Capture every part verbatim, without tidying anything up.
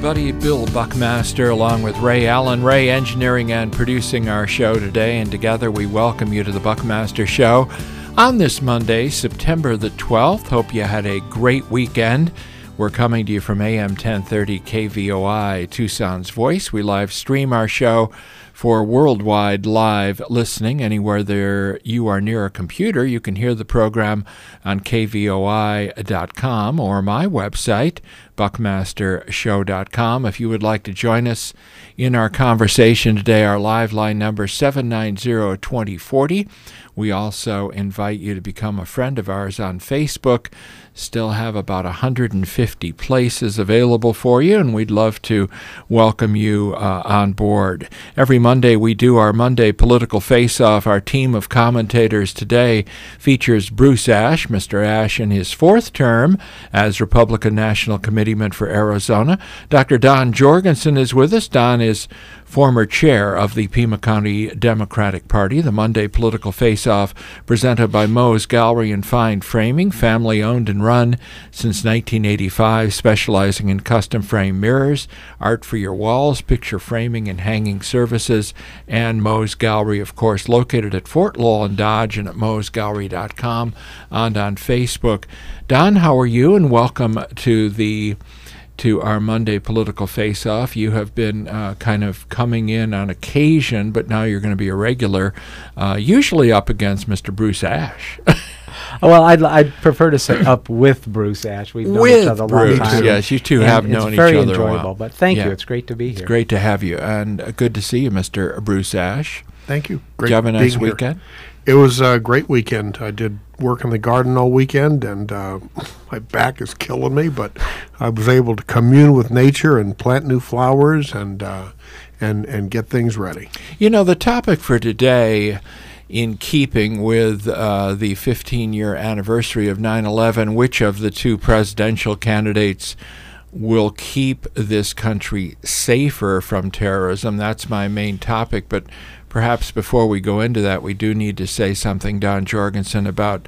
everybody. Bill Buckmaster along with Ray Allen. Ray engineering and producing our show today, and together we welcome you to the Buckmaster Show on this Monday, September the twelfth. Hope you had a great weekend. We're coming to you from A M ten thirty K V O I, Tucson's Voice. We live stream our show for worldwide live listening. Anywhere there you are near a computer, you can hear the program on K V O I dot com or my website, buckmaster show dot com. If you would like to join us in our conversation today, our live line number seven nine zero, two zero four zero. We also invite you to become a friend of ours on Facebook. Still have about one hundred fifty places available for you, and we'd love to welcome you uh, on board. Every Monday we do our Monday Political Face-Off. Our team of commentators today features Bruce Ashe, Mister Ashe in his fourth term as Republican National Committeeman for Arizona. Doctor Don Jorgensen is with us. Don is former chair of the Pima County Democratic Party. The Monday Political Face-Off presented by Moe's Gallery and Fine Framing, family-owned and run since nineteen eighty-five, specializing in custom frame mirrors, art for your walls, picture framing and hanging services, and Moe's Gallery, of course, located at Fort Lowell and Dodge and at moes gallery dot com and on Facebook. Don, how are you? And welcome to the to our Monday Political Face-Off. You have been uh, kind of coming in on occasion, but now you're going to be a regular, uh, usually up against Mister Bruce Ashe. Well, I'd, I'd prefer to say up with Bruce Ashe. We've known with each other a Bruce, long time. Yes, you two and have known each other other It's very enjoyable, a while. But thank yeah. you. It's great to be it's here. It's great to have you, and uh, good to see you, Mister Bruce Ashe. Thank you. Great Did you have a nice being here. weekend? It was a great weekend. I did work in the garden all weekend, and uh, my back is killing me, but I was able to commune with nature and plant new flowers and uh, and and get things ready. You know, the topic for today, in keeping with uh, the fifteen-year anniversary of nine eleven, which of the two presidential candidates will keep this country safer from terrorism? That's my main topic, but perhaps before we go into that, we do need to say something, Don Jorgensen, about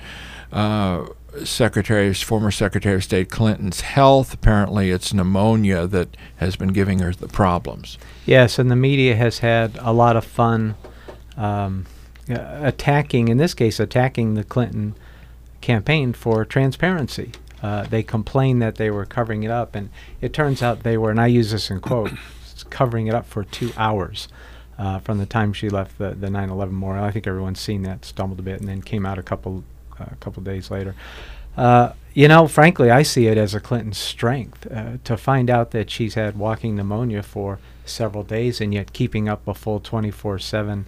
uh, Secretary, former Secretary of State Clinton's health. Apparently it's pneumonia that has been giving her the problems. Yes, and the media has had a lot of fun um, uh, attacking, in this case, attacking the Clinton campaign for transparency. Uh, they complained that they were covering it up, and it turns out they were, and I use this in quotes, covering it up for two hours. Uh, from the time she left the, the nine eleven memorial. I think everyone's seen that, stumbled a bit, and then came out a couple a uh, couple days later. Uh, you know, frankly, I see it as a Clinton strength uh, to find out that she's had walking pneumonia for several days and yet keeping up a full twenty-four seven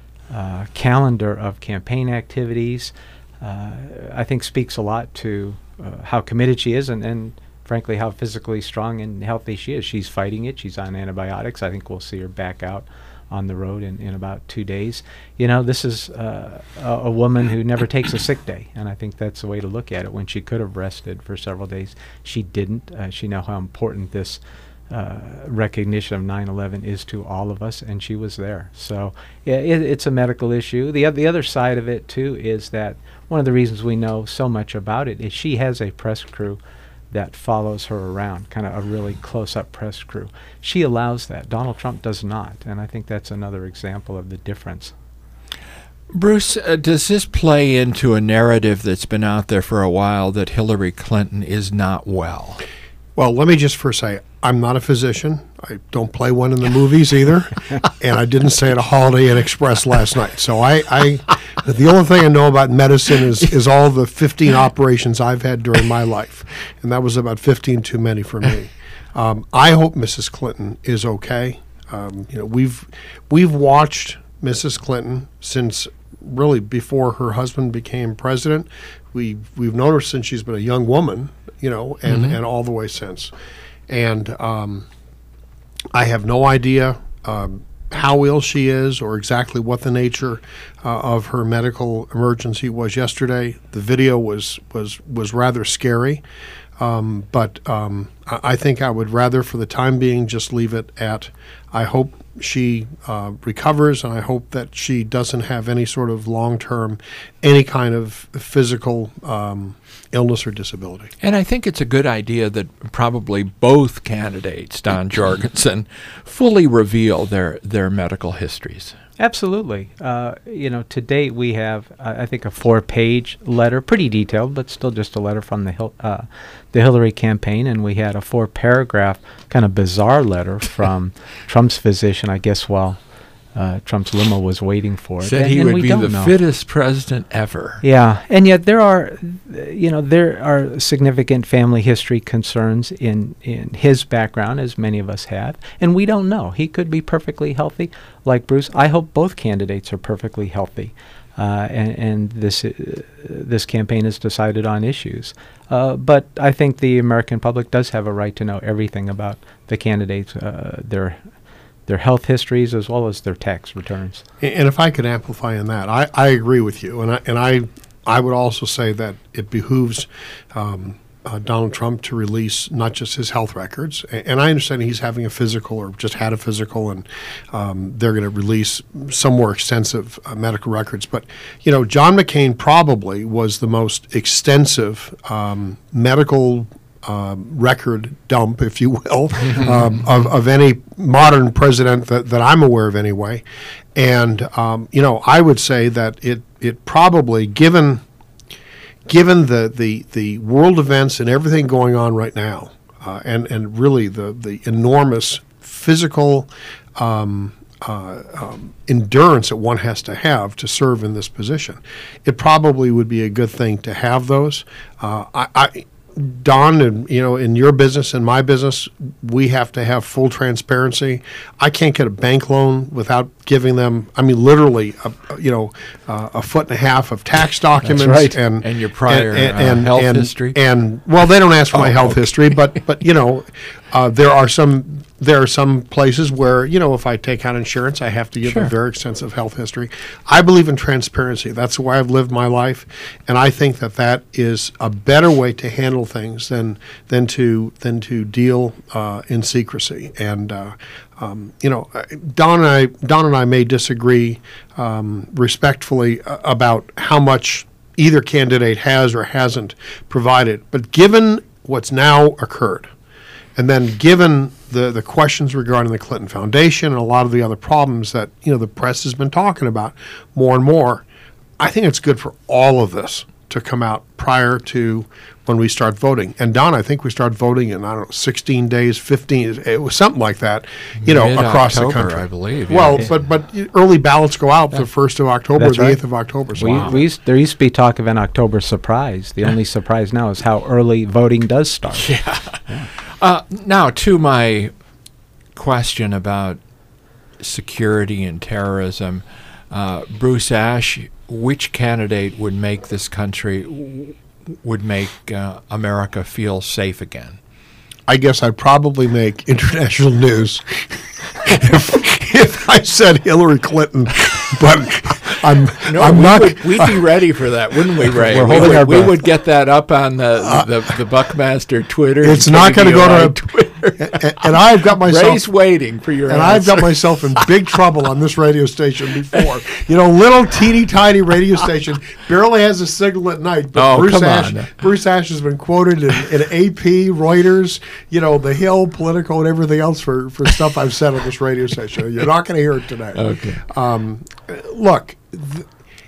uh, calendar of campaign activities. Uh, I think speaks a lot to uh, how committed she is and, and frankly, how physically strong and healthy she is. She's fighting it. She's on antibiotics. I think we'll see her back out on the road in, in about two days. You know, this is uh, a, a woman who never takes a sick day, and I think that's the way to look at it. When she could have rested for several days, she didn't. Uh, she knows how important this uh, recognition of nine eleven is to all of us, and she was there. So yeah, it, it's a medical issue. The, the other side of it, too, is that one of the reasons we know so much about it is she has a press crew that follows her around, kind of a really close-up press crew. She allows that. Donald Trump does not, and I think that's another example of the difference. Bruce, uh, does this play into a narrative that's been out there for a while that Hillary Clinton is not well? Well, let me just first say, I'm not a physician. I don't play one in the movies either, and I didn't stay at a Holiday Inn Express last night. So I, I, the only thing I know about medicine is, is all the fifteen operations I've had during my life, and that was about fifteen too many for me. Um, I hope Missus Clinton is okay. Um, you know, we've we've watched Missus Clinton since really before her husband became president. We we've known her since she's been a young woman, you know, and, mm-hmm. and all the way since. And um, I have no idea um, how ill she is or exactly what the nature uh, of her medical emergency was yesterday. The video was was was rather scary, um, but um, I, I think I would rather, for the time being, just leave it at, I hope she uh, recovers, and I hope that she doesn't have any sort of long-term, any kind of physical um, illness or disability. And I think it's a good idea that probably both candidates, Don Jorgensen, fully reveal their, their medical histories. Absolutely. Uh, you know, to date we have, uh, I think, a four-page letter, pretty detailed, but still just a letter from the Hil- uh, the Hillary campaign, and we had a four-paragraph kind of bizarre letter from Trump's physician, I guess, while uh, Trump's limo was waiting for it. Said and, he and would we be don't the know. fittest president ever. Yeah, and yet there are, you know, there are significant family history concerns in, in his background, as many of us have, and we don't know. He could be perfectly healthy, like Bruce. I hope both candidates are perfectly healthy, uh, and, and this uh, this campaign has decided on issues. Uh, but I think the American public does have a right to know everything about the candidates, uh, their their health histories, as well as their tax returns. And if I could amplify on that, I, I agree with you, and I and I I would also say that it behooves um, uh, Donald Trump to release not just his health records, and, and I understand he's having a physical or just had a physical, and um, they're going to release some more extensive uh, medical records. But you know, John McCain probably was the most extensive um, medical Um, record dump, if you will, um, of, of any modern president that, that I'm aware of anyway. And, um, you know, I would say that it, it probably, given given the, the, the world events and everything going on right now, uh, and, and really the, the enormous physical um, uh, um, endurance that one has to have to serve in this position, it probably would be a good thing to have those. Uh, I, I Don, and you know, in your business and my business, we have to have full transparency. I can't get a bank loan without giving them, I mean, literally, a, you know, uh, a foot and a half of tax documents. That's right. And, And your prior, and, uh, and, health and, history? And, well, they don't ask for my Oh, health okay. history, but, but you know, uh, there are some there are some places where, you know, if I take out insurance, I have to give Sure. a very extensive health history. I believe in transparency. That's the way I've lived my life, and I think that that is a better way to handle things than than to than to deal uh, in secrecy. And uh, um, you know, Don and I Don and I may disagree um, respectfully uh, about how much either candidate has or hasn't provided, but given what's now occurred, and then given the, the questions regarding the Clinton Foundation and a lot of the other problems that, you know, the press has been talking about more and more, I think it's good for all of this to come out prior to when we start voting. And Don, I think we start voting in, I don't know, sixteen days, fifteen, it was something like that, you know, across the Mid-October, country. I believe. Well, yeah. but but early ballots go out the first of October, That's the right. eighth of October. So We, wow. we used, there used to be talk of an October surprise. The only surprise now is how early voting does start. Uh, now, to my question about security and terrorism, uh, Bruce Ash, which candidate would make this country, would make uh, America feel safe again? I guess I'd probably make international news if, if I said Hillary Clinton, but I'm No, I'm we not. would, we'd be ready for that, wouldn't we, Ray? We're we, holding would, our we breath. would get that up on the the, the Buckmaster Twitter. It's and not going to go K B O I to Twitter. and, and I've got myself Ray's waiting for your and I've got answer. myself in big trouble on this radio station before. You know, little teeny tiny radio station barely has a signal at night. But Oh, Bruce come Ash, on. Bruce Ash has been quoted in, in A P, Reuters, you know, The Hill, Politico, and everything else for, for stuff I've said on this radio station. You're not going to hear it today. Okay. Um, look. Th-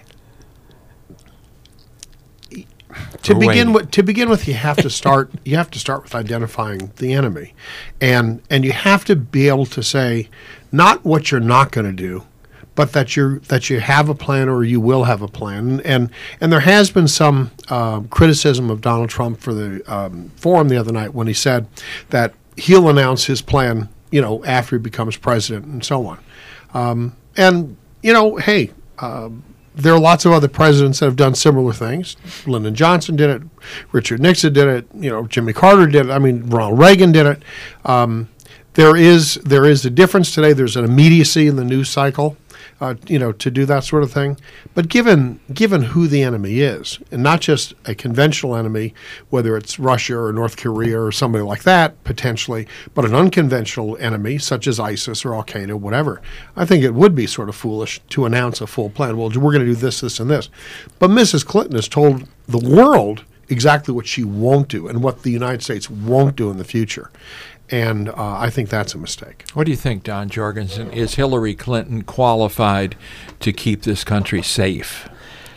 To We're begin waiting. with, to begin with, you have to start. You have to start with identifying the enemy, and and you have to be able to say not what you're not going to do, but that you that you have a plan or you will have a plan. And and there has been some uh, criticism of Donald Trump for the um, forum the other night when he said that he'll announce his plan, you know, after he becomes president and so on. Um, and you know, hey. Um, There are lots of other presidents that have done similar things. Lyndon Johnson did it. Richard Nixon did it. You know, Jimmy Carter did it. I mean, Ronald Reagan did it. Um, there is there is a difference today. There's an immediacy in the news cycle, uh, you know, to do that sort of thing. But given given who the enemy is, and not just a conventional enemy, whether it's Russia or North Korea or somebody like that potentially, but an unconventional enemy such as ISIS or Al Qaeda, whatever, I think it would be sort of foolish to announce a full plan. Well, we're going to do this, this, and this. But Missus Clinton has told the world exactly what she won't do and what the United States won't do in the future. And uh, I think that's a mistake. What do you think, Don Jorgensen? Is Hillary Clinton qualified to keep this country safe?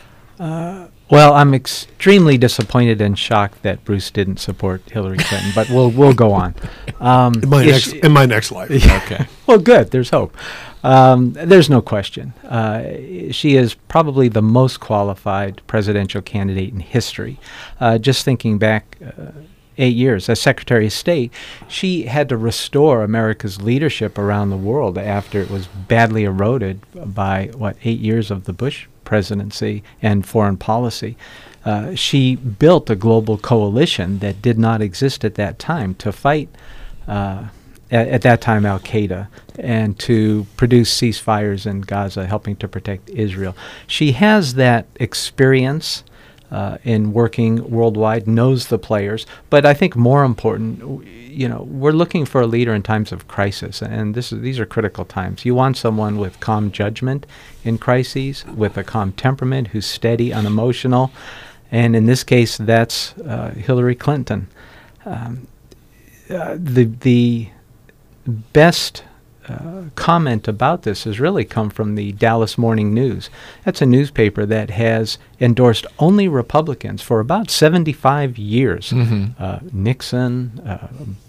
Uh, well, I'm extremely disappointed and shocked that Bruce didn't support Hillary Clinton, but we'll we'll go on. Um, in, my next, she, in my next life. Okay. Well, good. There's hope. Um, there's no question. Uh, she is probably the most qualified presidential candidate in history. Uh, just thinking back uh, eight years as Secretary of State, she had to restore America's leadership around the world after it was badly eroded by, what, eight years of the Bush presidency and foreign policy. Uh, she built a global coalition that did not exist at that time to fight uh, At, at that time, Al-Qaeda, and to produce ceasefires in Gaza, helping to protect Israel. She has that experience uh, in working worldwide, knows the players, but I think more important, you know, we're looking for a leader in times of crisis, and this is, these are critical times. You want someone with calm judgment in crises, with a calm temperament, who's steady, unemotional, and in this case, that's uh, Hillary Clinton. Um, uh, the the best uh, comment about this has really come from the Dallas Morning News. That's a newspaper that has endorsed only Republicans for about seventy-five years. Mm-hmm. Uh, Nixon, uh,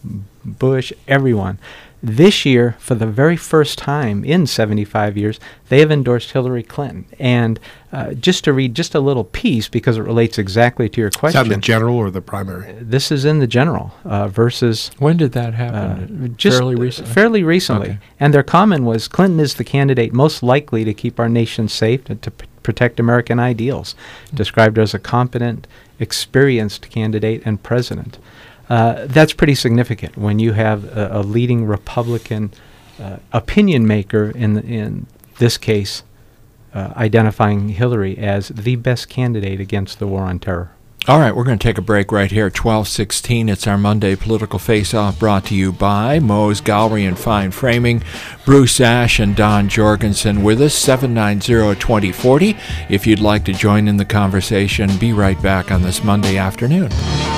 Bush, everyone. This year, for the very first time in seventy-five years, they have endorsed Hillary Clinton. And uh, just to read just a little piece, because it relates exactly to your question. Is that in the general or the primary? This is in the general uh, versus... When did that happen? Uh, just fairly recently? Fairly recently. Okay. And their comment was, Clinton is the candidate most likely to keep our nation safe and to p- protect American ideals, mm-hmm. described as a competent, experienced candidate and president. Uh, that's pretty significant when you have a, a leading Republican uh, opinion maker, in the, in this case, uh, identifying Hillary as the best candidate against the war on terror. All right, we're going to take a break right here at twelve sixteen. It's our Monday Political Face-Off, brought to you by Moe's Gallery and Fine Framing. Bruce Ash and Don Jorgensen with us, seven nine zero, two zero four zero. If you'd like to join in the conversation, be right back on this Monday afternoon.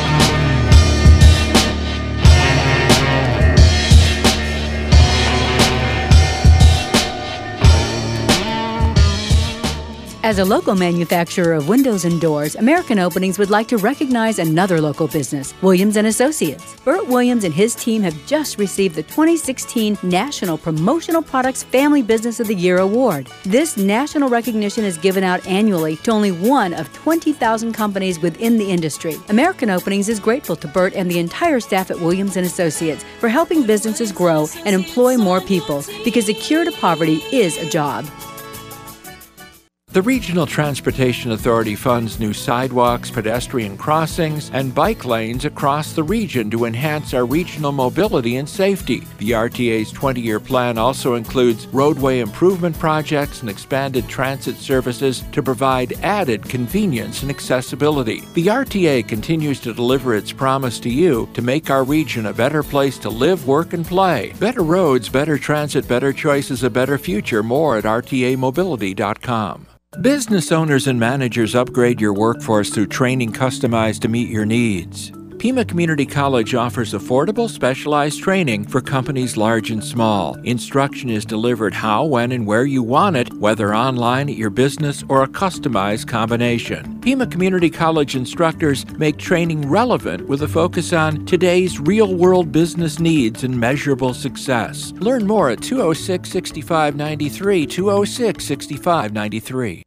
As a local manufacturer of windows and doors, American Openings would like to recognize another local business, Williams and Associates. Burt Williams and his team have just received the twenty sixteen National Promotional Products Family Business of the Year Award. This national recognition is given out annually to only one of twenty thousand companies within the industry. American Openings is grateful to Burt and the entire staff at Williams and Associates for helping businesses grow and employ more people, because the cure to poverty is a job. The Regional Transportation Authority funds new sidewalks, pedestrian crossings, and bike lanes across the region to enhance our regional mobility and safety. The R T A's twenty-year plan also includes roadway improvement projects and expanded transit services to provide added convenience and accessibility. The R T A continues to deliver its promise to you to make our region a better place to live, work, and play. Better roads, better transit, better choices, a better future. More at R T A mobility dot com. Business owners and managers, upgrade your workforce through training customized to meet your needs. Pima Community College offers affordable, specialized training for companies large and small. Instruction is delivered how, when, and where you want it, whether online at your business or a customized combination. Pima Community College instructors make training relevant with a focus on today's real-world business needs and measurable success. Learn more at two oh six, six five nine three, two oh six, six five nine three.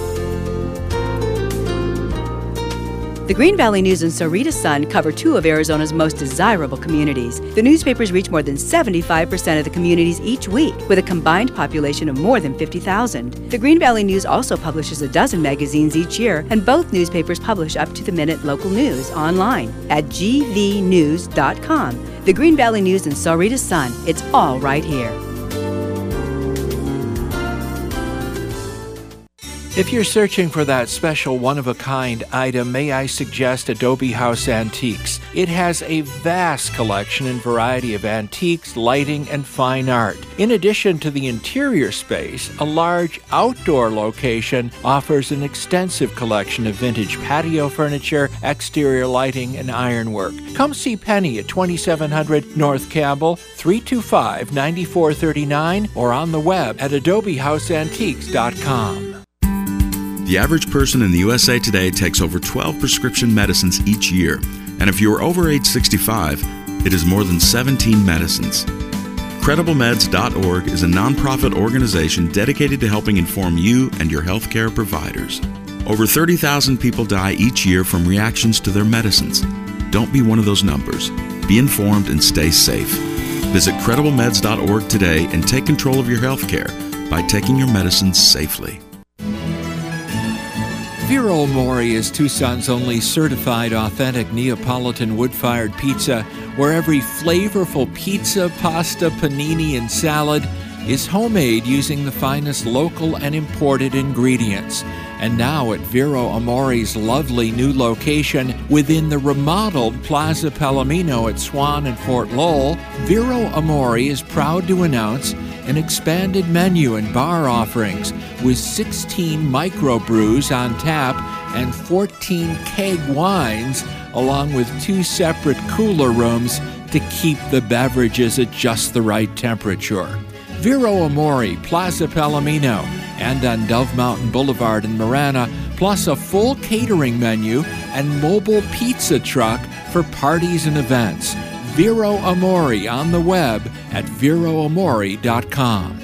The Green Valley News and Sahuarita Sun cover two of Arizona's most desirable communities. The newspapers reach more than seventy-five percent of the communities each week, with a combined population of more than fifty thousand. The Green Valley News also publishes a dozen magazines each year, and both newspapers publish up-to-the-minute local news online at g v news dot com. The Green Valley News and Sahuarita Sun, it's all right here. If you're searching for that special one-of-a-kind item, may I suggest Adobe House Antiques. It has a vast collection and variety of antiques, lighting, and fine art. In addition to the interior space, a large outdoor location offers an extensive collection of vintage patio furniture, exterior lighting, and ironwork. Come see Penny at twenty-seven hundred North Campbell, three two five, nine four three nine, or on the web at adobe house antiques dot com. The average person in the U S A today takes over twelve prescription medicines each year, and if you are over age sixty-five, it is more than seventeen medicines. credible meds dot org is a nonprofit organization dedicated to helping inform you and your healthcare providers. Over thirty thousand people die each year from reactions to their medicines. Don't be one of those numbers. Be informed and stay safe. Visit credible meds dot org today and take control of your healthcare by taking your medicines safely. Vero Amore is Tucson's only certified authentic Neapolitan wood-fired pizza, where every flavorful pizza, pasta, panini, and salad is homemade using the finest local and imported ingredients. And now at Vero Amore's lovely new location within the remodeled Plaza Palomino at Swan and Fort Lowell, Vero Amore is proud to announce an expanded menu and bar offerings with sixteen microbrews on tap and fourteen keg wines, along with two separate cooler rooms to keep the beverages at just the right temperature. Vero Amore, Plaza Palomino, and on Dove Mountain Boulevard in Marana, plus a full catering menu and mobile pizza truck for parties and events. Vero Amore on the web at vero amore dot com.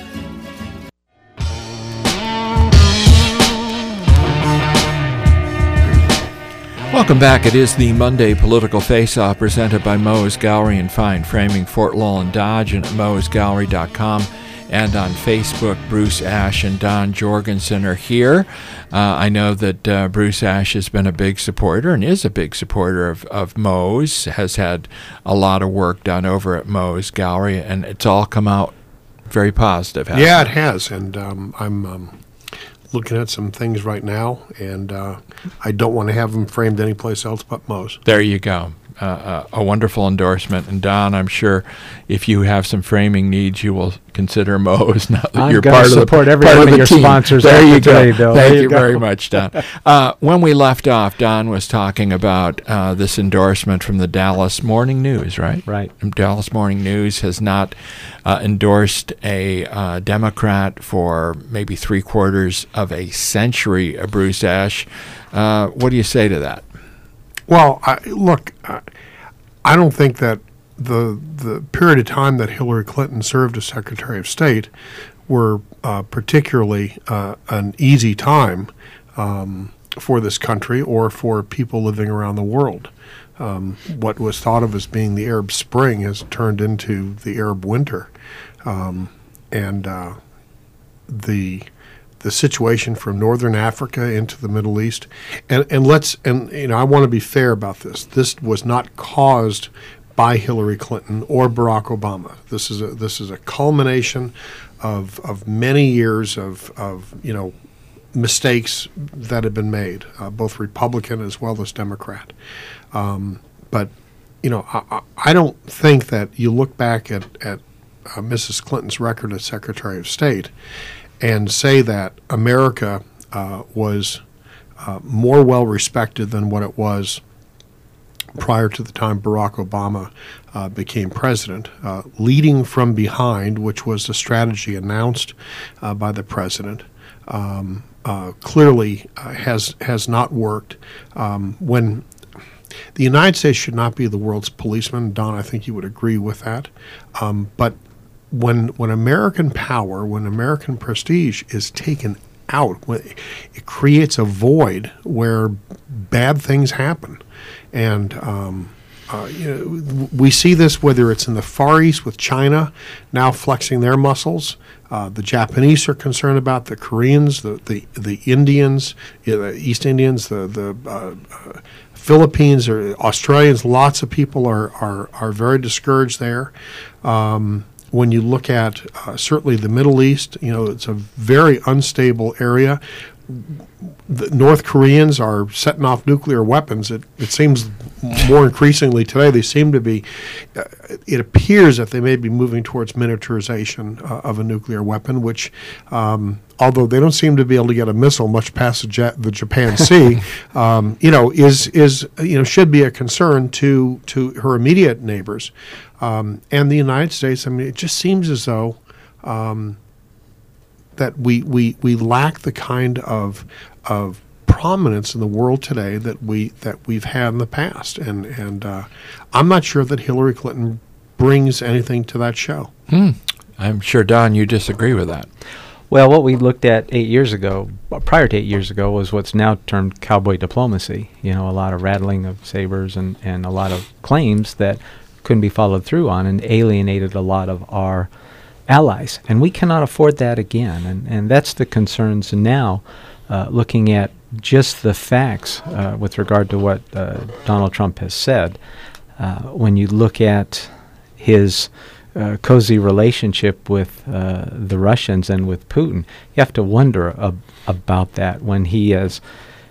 Welcome back. It is the Monday Political Face-Off presented by Moe's Gallery and Fine Framing, Fort Lowell and Dodge, and at moes gallery dot com. And on Facebook, Bruce Ash and Don Jorgensen are here. Uh, I know that uh, Bruce Ash has been a big supporter and is a big supporter of, of Moe's, has had a lot of work done over at Moe's Gallery, and it's all come out very positive, hasn't Yeah, it? it has, and um, I'm um, looking at some things right now, and uh, I don't want to have them framed anyplace else but Moe's. There you go. Uh, uh, a wonderful endorsement. And Don, I'm sure if you have some framing needs, you will consider Moe's. Now that I'm you're gonna part of the support every part one of of the your team. sponsors There after you go. today, Bill. Thank There you, you go. very much, Don. Uh, when we left off, Don was talking about uh, this endorsement from the Dallas Morning News, right? Right. And Dallas Morning News has not uh, endorsed a uh, Democrat for maybe three quarters of a century. Uh, Bruce Ash, uh, what do you say to that? Well, I, look, I, I don't think that the the period of time that Hillary Clinton served as Secretary of State were uh, particularly uh, an easy time um, for this country or for people living around the world. Um, what was thought of as being the Arab Spring has turned into the Arab Winter, um, and uh, the the situation from Northern Africa into the Middle East, and and let's and you know I want to be fair about this. This was not caused by Hillary Clinton or Barack Obama. This is a this is a culmination of of many years of of you know mistakes that have been made, uh, both Republican as well as Democrat. Um, but you know I, I don't think that you look back at at uh, Missus Clinton's record as Secretary of State and say that America uh, was uh, more well respected than what it was prior to the time Barack Obama uh, became president. Uh, leading from behind, which was the strategy announced uh, by the president, um, uh, clearly uh, has has not worked. Um, when the United States should not be the world's policeman, Don, I think you would agree with that. Um, but when when American power, when American prestige is taken out, it creates a void where bad things happen. And um, uh, you know, we see this whether it's in the Far East with China now flexing their muscles. Uh, the Japanese are concerned about the Koreans, the the, the Indians, you know, the East Indians, the the uh, uh, Philippines, or Australians. Lots of people are are, are very discouraged there. Um, when you look at uh, certainly the Middle East, you know, it's a very unstable area. the North Koreans are setting off nuclear weapons. It, it seems more increasingly today they seem to be, uh, it appears that they may be moving towards miniaturization uh, of a nuclear weapon, which, um, although they don't seem to be able to get a missile much past the, ja- the Japan Sea, um, you know, is, is, you know, should be a concern to, to her immediate neighbors. Um, and the United States, I mean, it just seems as though um, that we, we, we lack the kind of of prominence in the world today that we that we've had in the past, and and uh, I'm not sure that Hillary Clinton brings anything to that show. Hmm. I'm sure, Don, you disagree with that. Well, what we looked at eight years ago, prior to eight years ago, was what's now termed cowboy diplomacy. You know, a lot of rattling of sabers and, and a lot of claims that couldn't be followed through on and alienated a lot of our allies. And we cannot afford that again. And, and that's the concerns now, uh, looking at just the facts uh, with regard to what uh, Donald Trump has said. Uh, when you look at his uh, cozy relationship with uh, the Russians and with Putin, you have to wonder ab- about that when he has,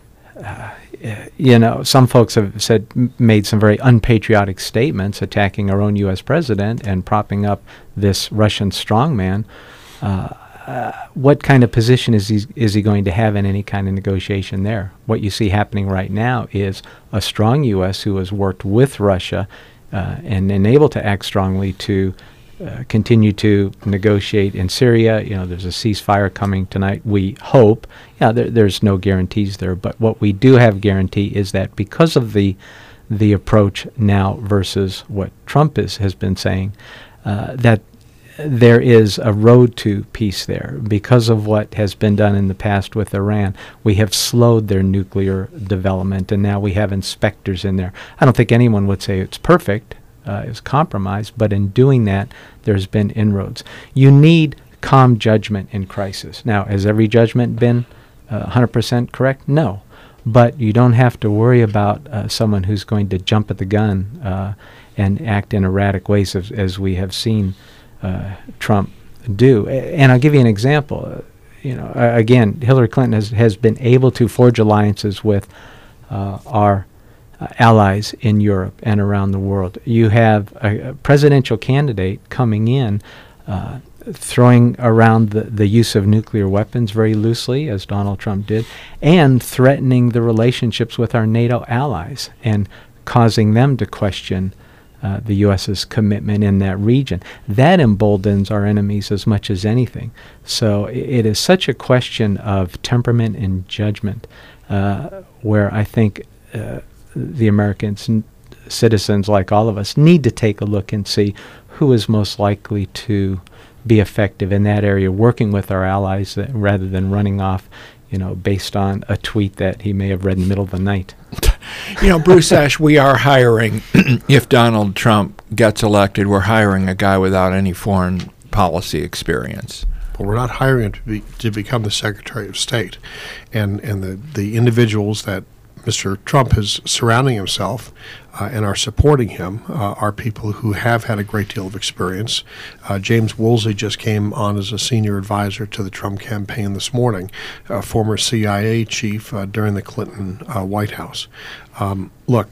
uh, you know, some folks have said, m- made some very unpatriotic statements attacking our own U S president and propping up this Russian strongman. Uh, Uh, what kind of position is he, is he going to have in any kind of negotiation there? What you see happening right now is a strong U S who has worked with Russia uh, and and able to act strongly to uh, continue to negotiate in Syria. You know, there's a ceasefire coming tonight, we hope. Yeah, there, there's no guarantees there, but what we do have guarantee is that because of the the approach now versus what Trump is, has been saying, uh, that there is a road to peace there. Because of what has been done in the past with Iran, we have slowed their nuclear development, and now we have inspectors in there. I don't think anyone would say it's perfect, uh, it's compromised, but in doing that, there's been inroads. You need calm judgment in crisis. Now, has every judgment been uh, one hundred percent correct? No. But you don't have to worry about uh, someone who's going to jump at the gun uh, and act in erratic ways, as, as we have seen Uh, Trump do. A- and I'll give you an example. Uh, you know, uh, again, Hillary Clinton has, has been able to forge alliances with uh, our uh, allies in Europe and around the world. You have a, a presidential candidate coming in uh, throwing around the, the use of nuclear weapons very loosely, as Donald Trump did, and threatening the relationships with our NATO allies and causing them to question Uh, the U S's commitment in that region. That emboldens our enemies as much as anything. So I- it is such a question of temperament and judgment uh, where I think uh, the Americans, n- citizens like all of us, need to take a look and see who is most likely to be effective in that area, working with our allies that, rather than running off, you know, based on a tweet that he may have read in the middle of the night. You know, Bruce Ash, we are hiring, if Donald Trump gets elected, we're hiring a guy without any foreign policy experience. But we're not hiring him to, be, to become the Secretary of State. And, and the, the individuals that Mister Trump is surrounding himself uh, and are supporting him uh, are people who have had a great deal of experience. Uh, James Woolsey just came on as a senior advisor to the Trump campaign this morning, a former C I A chief uh, during the Clinton uh, White House. Um, look,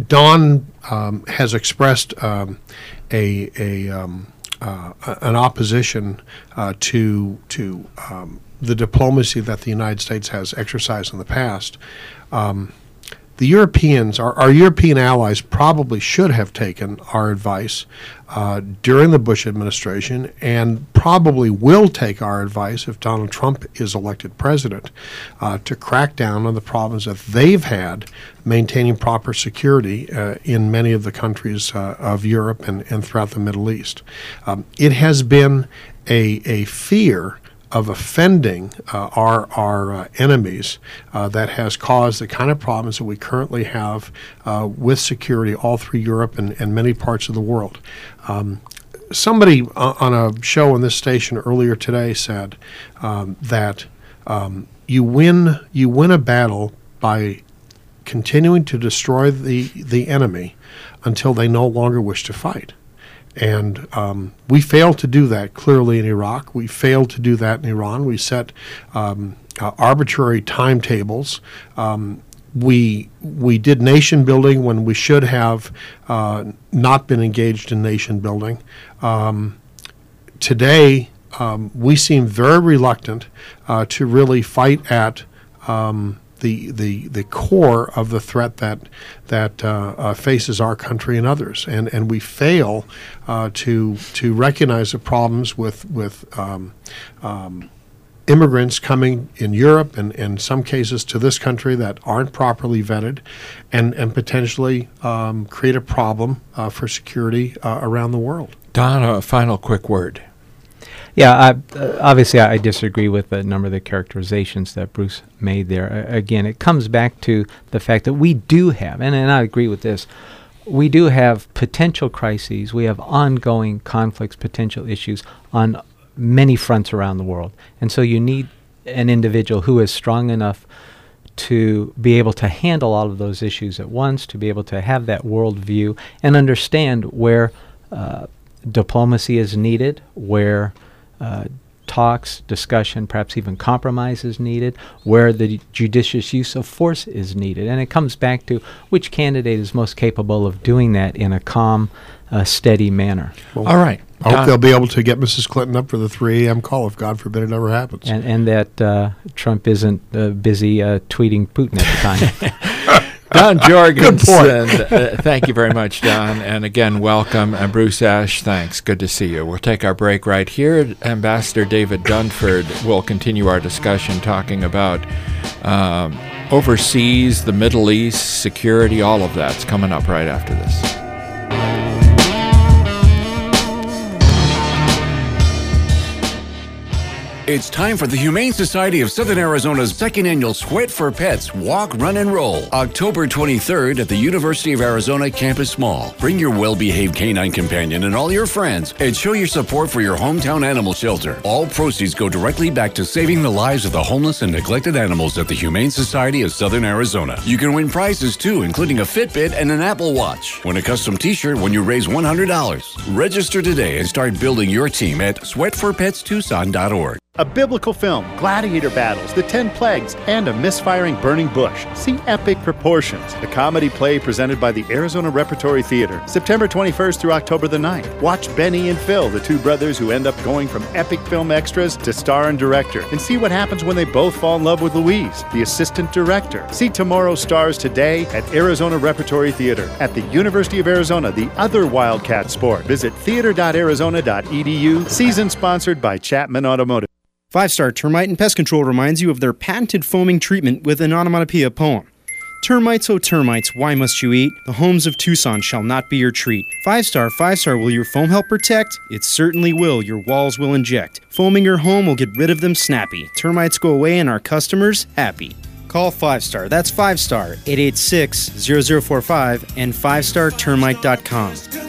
Don um, has expressed um, a, a um, uh, an opposition uh, to to um, the diplomacy that the United States has exercised in the past. Um, the Europeans, our, our European allies, probably should have taken our advice uh, during the Bush administration, and probably will take our advice if Donald Trump is elected president, uh, to crack down on the problems that they've had maintaining proper security uh, in many of the countries uh, of Europe and, and throughout the Middle East. Um, it has been a, a fear of offending uh, our our uh, enemies uh, that has caused the kind of problems that we currently have uh, with security all through Europe and, and many parts of the world. Um, somebody uh, on a show on this station earlier today said um, that um, you win you win a battle by continuing to destroy the, the enemy until they no longer wish to fight. And um, we failed to do that clearly in Iraq. We failed to do that in Iran. We set um, uh, arbitrary timetables. Um, we we did nation building when we should have uh, not been engaged in nation building. Um, today, um, we seem very reluctant uh, to really fight at um, the the the core of the threat that that uh, uh, faces our country and others, and and we fail uh, to to recognize the problems with with um, um, immigrants coming in Europe and in some cases to this country that aren't properly vetted, and and potentially um, create a problem uh, for security uh, around the world. Don, a final quick word. Yeah, I, uh, obviously I disagree with a number of the characterizations that Bruce made there. Uh, again, it comes back to the fact that we do have, and, and I agree with this, we do have potential crises, we have ongoing conflicts, potential issues on many fronts around the world. And so you need an individual who is strong enough to be able to handle all of those issues at once, to be able to have that world view and understand where uh, diplomacy is needed, where Uh, talks, discussion, perhaps even compromise is needed, where the judicious use of force is needed. And it comes back to which candidate is most capable of doing that in a calm, uh, steady manner. Well, all right. I hope Don. they'll be able to get Missus Clinton up for the three a.m. call if, God forbid, it ever happens. And, and that uh, Trump isn't uh, busy uh, tweeting Putin at the time. Don Jorgensen, uh, thank you very much, Don. And again, welcome. And Bruce Ash, thanks. Good to see you. We'll take our break right here. Ambassador David Dunford will continue our discussion talking about um, overseas, the Middle East, security, all of that's coming up right after this. It's time for the Humane Society of Southern Arizona's second annual Sweat for Pets Walk, Run, and Roll, October twenty-third at the University of Arizona Campus Mall. Bring your well-behaved canine companion and all your friends and show your support for your hometown animal shelter. All proceeds go directly back to saving the lives of the homeless and neglected animals at the Humane Society of Southern Arizona. You can win prizes too, including a Fitbit and an Apple Watch. Win a custom t-shirt when you raise one hundred dollars. Register today and start building your team at sweat for pets tucson dot org. A biblical film, gladiator battles, the ten plagues, and a misfiring burning bush. See Epic Proportions, the comedy play presented by the Arizona Repertory Theater, September twenty-first through October the ninth. Watch Benny and Phil, the two brothers who end up going from epic film extras to star and director, and see what happens when they both fall in love with Louise, the assistant director. See Tomorrow Stars today at Arizona Repertory Theater. At the University of Arizona, the other Wildcat sport. Visit theater dot arizona dot e d u. Season sponsored by Chapman Automotive. Five Star Termite and Pest Control reminds you of their patented foaming treatment with an onomatopoeia poem. Termites, oh termites, why must you eat? The homes of Tucson shall not be your treat. Five Star, Five Star, will your foam help protect? It certainly will. Your walls will inject. Foaming your home will get rid of them snappy. Termites go away and our customers happy. Call Five Star. That's Five Star, eight eight six, zero zero four five and five star termite dot com.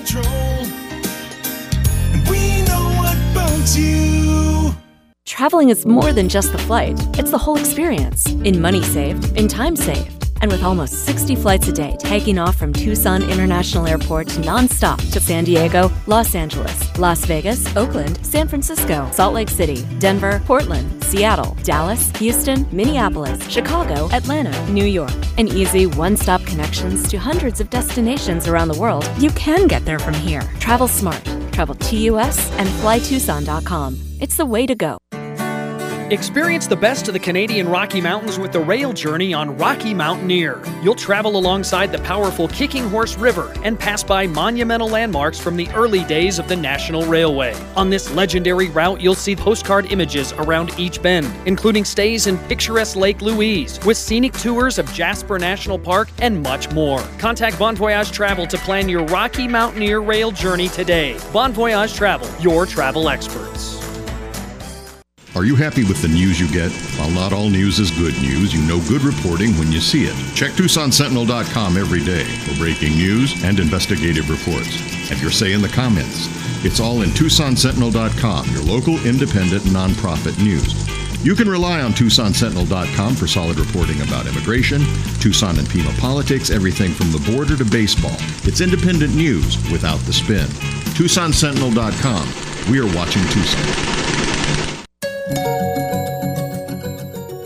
Traveling is more than just the flight. It's the whole experience. In money saved, in time saved. And with almost sixty flights a day taking off from Tucson International Airport nonstop to San Diego, Los Angeles, Las Vegas, Oakland, San Francisco, Salt Lake City, Denver, Portland, Seattle, Dallas, Houston, Minneapolis, Chicago, Atlanta, New York. And easy one-stop connections to hundreds of destinations around the world. You can get there from here. Travel smart. Travel T U S and fly tucson dot com. It's the way to go. Experience the best of the Canadian Rocky Mountains with the rail journey on Rocky Mountaineer. You'll travel alongside the powerful Kicking Horse River and pass by monumental landmarks from the early days of the National Railway. On this legendary route, you'll see postcard images around each bend, including stays in picturesque Lake Louise, with scenic tours of Jasper National Park and much more. Contact Bon Voyage Travel to plan your Rocky Mountaineer rail journey today. Bon Voyage Travel, your travel experts. Are you happy with the news you get? While not all news is good news, you know good reporting when you see it. Check Tucson Sentinel dot com every day for breaking news and investigative reports. Have your say in the comments. It's all in Tucson Sentinel dot com, your local independent nonprofit news. You can rely on Tucson Sentinel dot com for solid reporting about immigration, Tucson and Pima politics, everything from the border to baseball. It's independent news without the spin. Tucson Sentinel dot com. We are watching Tucson.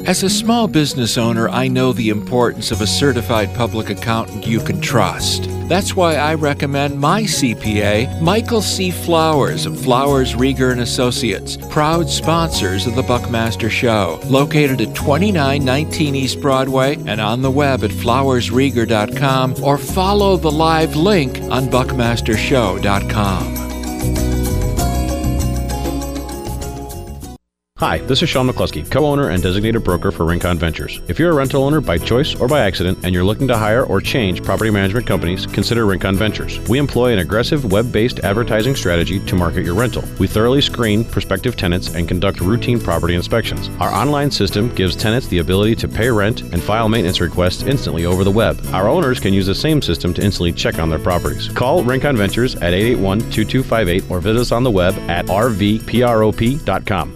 As a small business owner, I know the importance of a certified public accountant you can trust. That's why I recommend my C P A, Michael C. Flowers of Flowers, Rieger and Associates, proud sponsors of the Buckmaster Show, located at twenty-nine nineteen East Broadway and on the web at flowers rieger dot com, or follow the live link on buckmaster show dot com. Hi, this is Sean McCluskey, co-owner and designated broker for Rincon Ventures. If you're a rental owner by choice or by accident and you're looking to hire or change property management companies, consider Rincon Ventures. We employ an aggressive web-based advertising strategy to market your rental. We thoroughly screen prospective tenants and conduct routine property inspections. Our online system gives tenants the ability to pay rent and file maintenance requests instantly over the web. Our owners can use the same system to instantly check on their properties. Call Rincon Ventures at eight eight one, two two five eight or visit us on the web at r v prop dot com.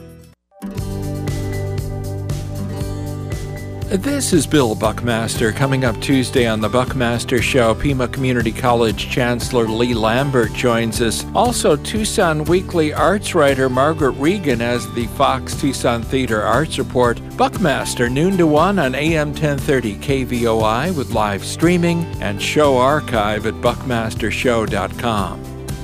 This is Bill Buckmaster. Coming up Tuesday on the Buckmaster Show, Pima Community College Chancellor Lee Lambert joins us. Also, Tucson Weekly arts writer Margaret Regan as the Fox Tucson Theater Arts Report. Buckmaster, noon to one on A M ten thirty K V O I with live streaming and show archive at buckmaster show dot com.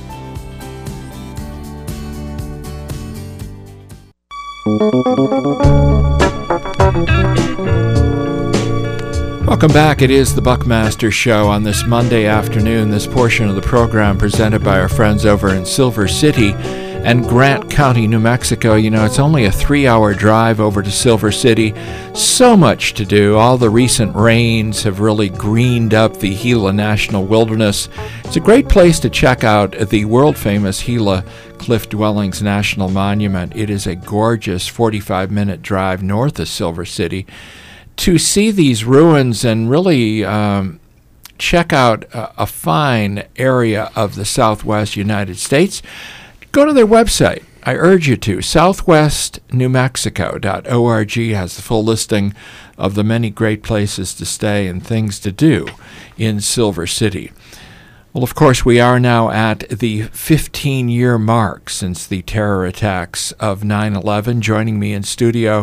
Welcome back. It is the Buckmaster Show on this Monday afternoon. This portion of the program presented by our friends over in Silver City and Grant County, New Mexico. You know, it's only a three-hour drive over to Silver City. So much to do. All the recent rains have really greened up the Gila National Wilderness. It's a great place to check out the world-famous Gila Cliff Dwellings National Monument. It is a gorgeous forty-five minute drive north of Silver City. To see these ruins and really um, check out a, a fine area of the Southwest United States, go to their website. I urge you to. southwest new mexico dot org has the full listing of the many great places to stay and things to do in Silver City. Well, of course, we are now at the fifteen-year mark since the terror attacks of nine eleven. Joining me in studio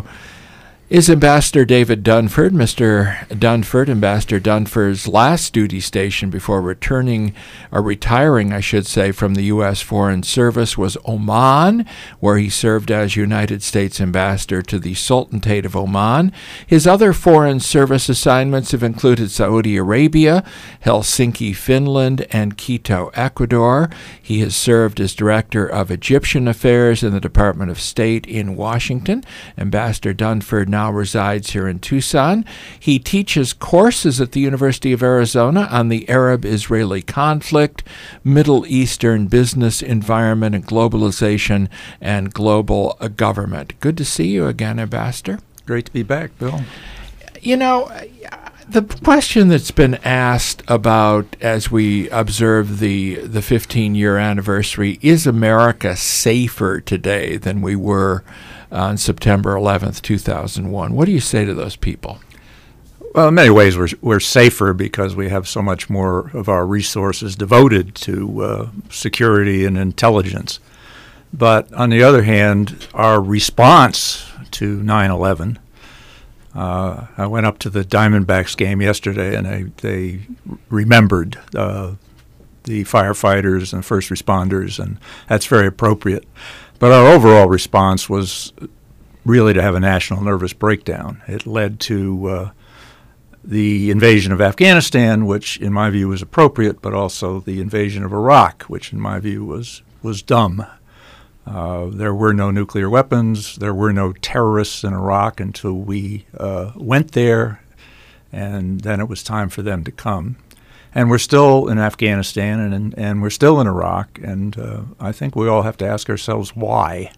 is Ambassador David Dunford. Mister Dunford, Ambassador Dunford's last duty station before returning, or retiring, I should say, from the U S Foreign Service was Oman, where he served as United States Ambassador to the Sultanate of Oman. His other Foreign Service assignments have included Saudi Arabia, Helsinki, Finland, and Quito, Ecuador. He has served as Director of Egyptian Affairs in the Department of State in Washington. Ambassador Dunford now resides here in Tucson. He teaches courses at the University of Arizona on the Arab-Israeli conflict, Middle Eastern business environment and globalization, and global government. Good to see you again, Ambassador. Great to be back, Bill. You know, the question that's been asked about as we observe the the fifteen-year anniversary, is America safer today than we were on September eleventh, two thousand one? What do you say to those people? Well, in many ways, we're we're safer because we have so much more of our resources devoted to uh, security and intelligence. But on the other hand, our response to nine eleven, uh, I went up to the Diamondbacks game yesterday, and they, they remembered uh, the firefighters and first responders, and that's very appropriate. But our overall response was really to have a national nervous breakdown. It led to uh, the invasion of Afghanistan, which in my view was appropriate, but also the invasion of Iraq, which in my view was, was dumb. Uh, there were no nuclear weapons. There were no terrorists in Iraq until we uh, went there, and then it was time for them to come. And we're still in Afghanistan, and and we're still in Iraq, and uh, I think we all have to ask ourselves why.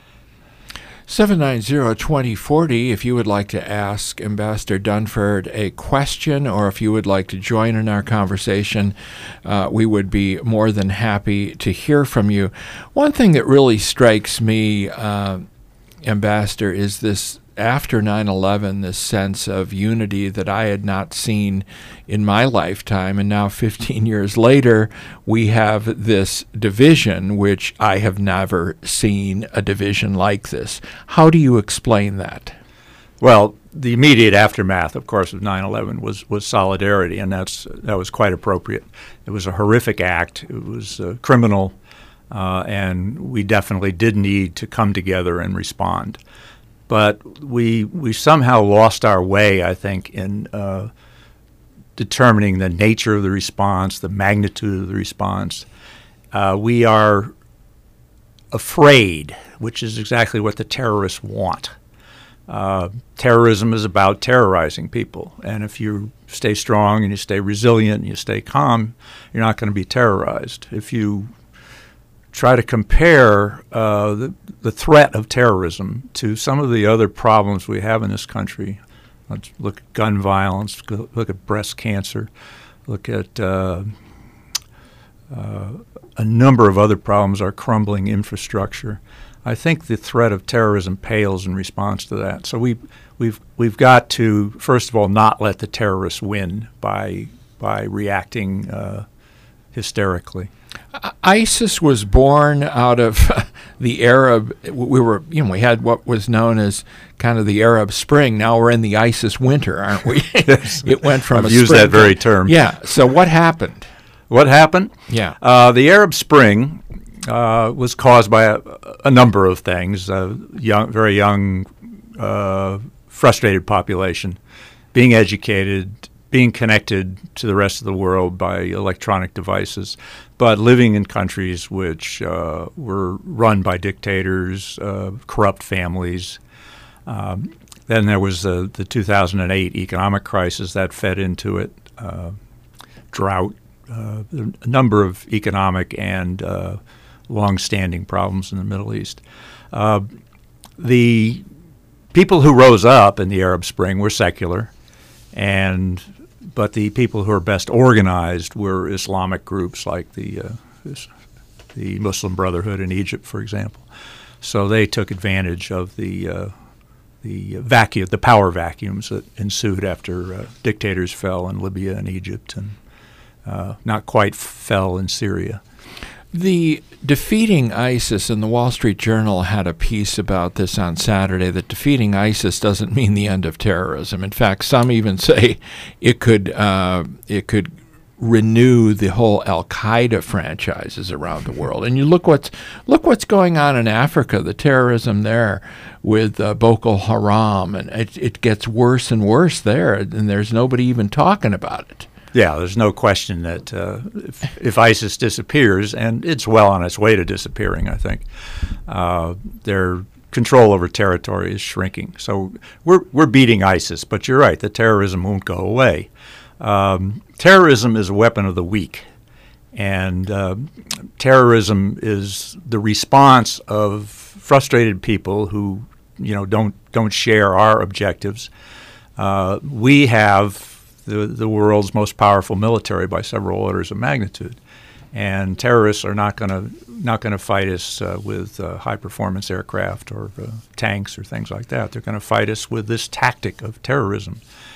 seven nine zero, two zero four zero if you would like to ask Ambassador Dunford a question, or if you would like to join in our conversation, uh, we would be more than happy to hear from you. One thing that really strikes me, uh, Ambassador, is this, after nine eleven, this sense of unity that I had not seen in my lifetime, and now fifteen years later, we have this division, which I have never seen a division like this. How do you explain that? Well, the immediate aftermath, of course, of nine eleven was, was solidarity, and that's that was quite appropriate. It was a horrific act. It was uh, criminal, uh, and we definitely did need to come together and respond. But we we somehow lost our way, I think, in uh, determining the nature of the response, the magnitude of the response. Uh, we are afraid, which is exactly what the terrorists want. Uh, terrorism is about terrorizing people, and if you stay strong and you stay resilient and you stay calm, you're not going to be terrorized. If you try to compare uh, the, the threat of terrorism to some of the other problems we have in this country, let's look at gun violence, look at breast cancer, look at uh, uh, a number of other problems, our crumbling infrastructure. I think the threat of terrorism pales in response to that. So we, we've we've got to, first of all, not let the terrorists win by by reacting uh, hysterically. ISIS was born out of the Arab. We were, you know, we had what was known as kind of the Arab Spring. Now we're in the ISIS winter, aren't we? It went from I've a used spring that very to, term. Yeah. So what happened? What happened? Yeah. Uh, the Arab Spring uh, was caused by a, a number of things. A young, very young, uh, frustrated population, being educated, being connected to the rest of the world by electronic devices, but living in countries which uh, were run by dictators, uh, corrupt families. Um, then there was the, the two thousand eight economic crisis that fed into it, uh, drought, uh, a number of economic and uh, long-standing problems in the Middle East. Uh, the people who rose up in the Arab Spring were secular, and but the people who are best organized were Islamic groups like the uh, the Muslim Brotherhood in Egypt, for example. So they took advantage of the uh, the vacuum, the power vacuums that ensued after uh, dictators fell in Libya and Egypt, and uh, not quite fell in Syria. The defeating ISIS, and the Wall Street Journal had a piece about this on Saturday, that defeating ISIS doesn't mean the end of terrorism. In fact, some even say it could uh, it could renew the whole Al-Qaeda franchises around the world. And you look what's look what's going on in Africa, the terrorism there with uh, Boko Haram, and it, it gets worse and worse there, and there's nobody even talking about it. Yeah, there's no question that uh, if, if ISIS disappears, and it's well on its way to disappearing, I think, uh, their control over territory is shrinking. So we're we're beating ISIS, but you're right, the terrorism won't go away. Um, terrorism is a weapon of the weak, and uh, terrorism is the response of frustrated people who, you know, don't don't share our objectives. Uh, we have The, the world's most powerful military by several orders of magnitude, and terrorists are not going to not going to fight us uh, with uh, high performance aircraft or uh, tanks or things like that. They're going to fight us with this tactic of terrorism,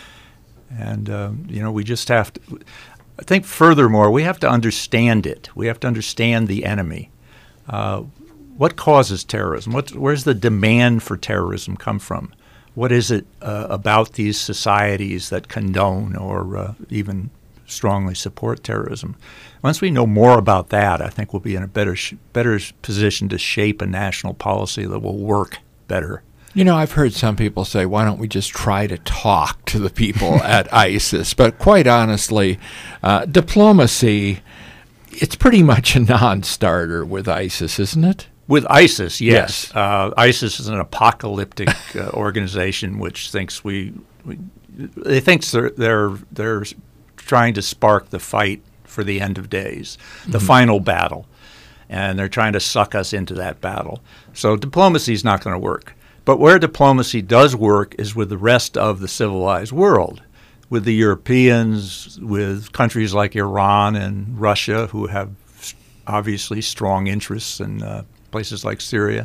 and uh, you know we just have to. I think furthermore we have to understand it. We have to understand the enemy. Uh, what causes terrorism? What where's the demand for terrorism come from? What is it uh, about these societies that condone or uh, even strongly support terrorism? Once we know more about that, I think we'll be in a better sh- better position to shape a national policy that will work better. You know, I've heard some people say, why don't we just try to talk to the people at ISIS? But quite honestly, uh, diplomacy, it's pretty much a non-starter with ISIS, isn't it? With ISIS, yes. yes. Uh, ISIS is an apocalyptic uh, organization which thinks we, we they think they're, they're they're trying to spark the fight for the end of days, the mm-hmm. final battle, and they're trying to suck us into that battle. So diplomacy is not going to work. But where diplomacy does work is with the rest of the civilized world, with the Europeans, with countries like Iran and Russia, who have obviously strong interests in uh, places like Syria.